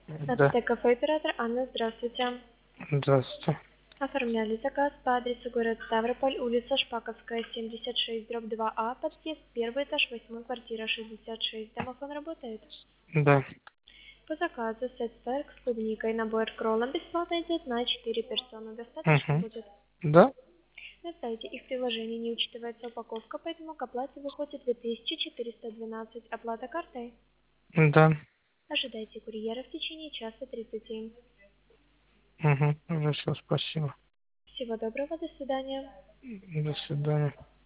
Да, Нацтек кафе оператор Анна, здравствуйте. здравствуйте. Оформляли заказ по адресу город Ставрополь, улица Шпаковская, 76/2А, подъезд, первый этаж, 8 квартира, 66. Домофон работает. Да. По заказу сет сэрк с клубникой, набор кролла бесплатно идет на 4 персоны. Достаточно Угу. будет? Да? На сайте их приложения не учитывается упаковка, поэтому к оплате выходит 2412. Оплата картой. Да. Ожидайте курьера в течение часа 30. Угу. Хорошо, спасибо. Всего доброго, до свидания. До свидания.